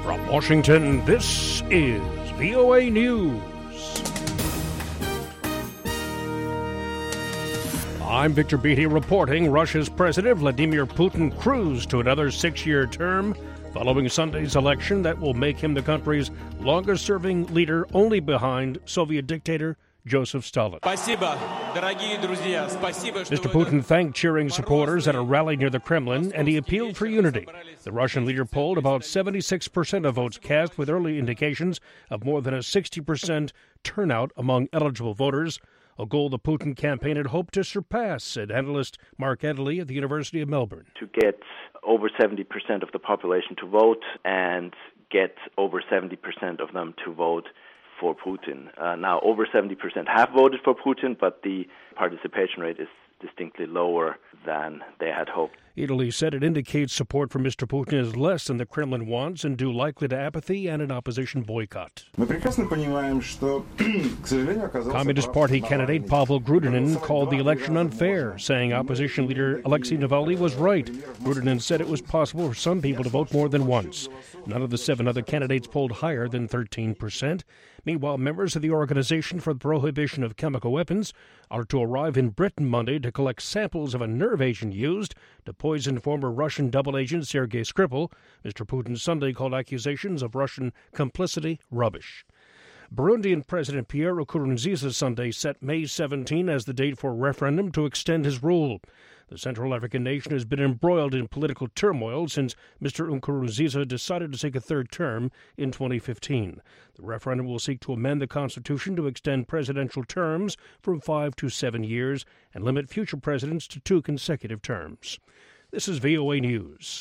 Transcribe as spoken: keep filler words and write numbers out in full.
From Washington, this is V O A News. I'm Victor Beatty reporting Russia's President Vladimir Putin cruised to another six-year term following Sunday's election that will make him the country's longest-serving leader, only behind Soviet dictator Joseph Stalin. Mister Putin thanked cheering supporters at a rally near the Kremlin, and he appealed for unity. The Russian leader polled about seventy-six percent of votes cast, with early indications of more than a sixty percent turnout among eligible voters, a goal the Putin campaign had hoped to surpass, said analyst Mark Edley at the University of Melbourne. To get over seventy percent of the population to vote and get over seventy percent of them to vote for Putin. Uh, now, over seventy percent have voted for Putin, but the participation rate is distinctly lower than they had hoped. Italy said it indicates support for Mister Putin is less than the Kremlin wants and due likely to apathy and an opposition boycott. Communist Party candidate Pavel Grudinin called the election unfair, saying opposition leader Alexei Navalny was right. Grudinin said it was possible for some people to vote more than once. None of the seven other candidates polled higher than thirteen percent. Meanwhile, members of the Organization for the Prohibition of Chemical Weapons are to arrive in Britain Monday to collect samples of a nerve agent used to poison former Russian double agent Sergei Skripal. Mister Putin Sunday called accusations of Russian complicity rubbish. Burundian President Pierre Nkurunziza Sunday set May seventeenth as the date for a referendum to extend his rule. The Central African nation has been embroiled in political turmoil since Mister Nkurunziza decided to take a third term in twenty fifteen. The referendum will seek to amend the constitution to extend presidential terms from five to seven years and limit future presidents to two consecutive terms. This is V O A News.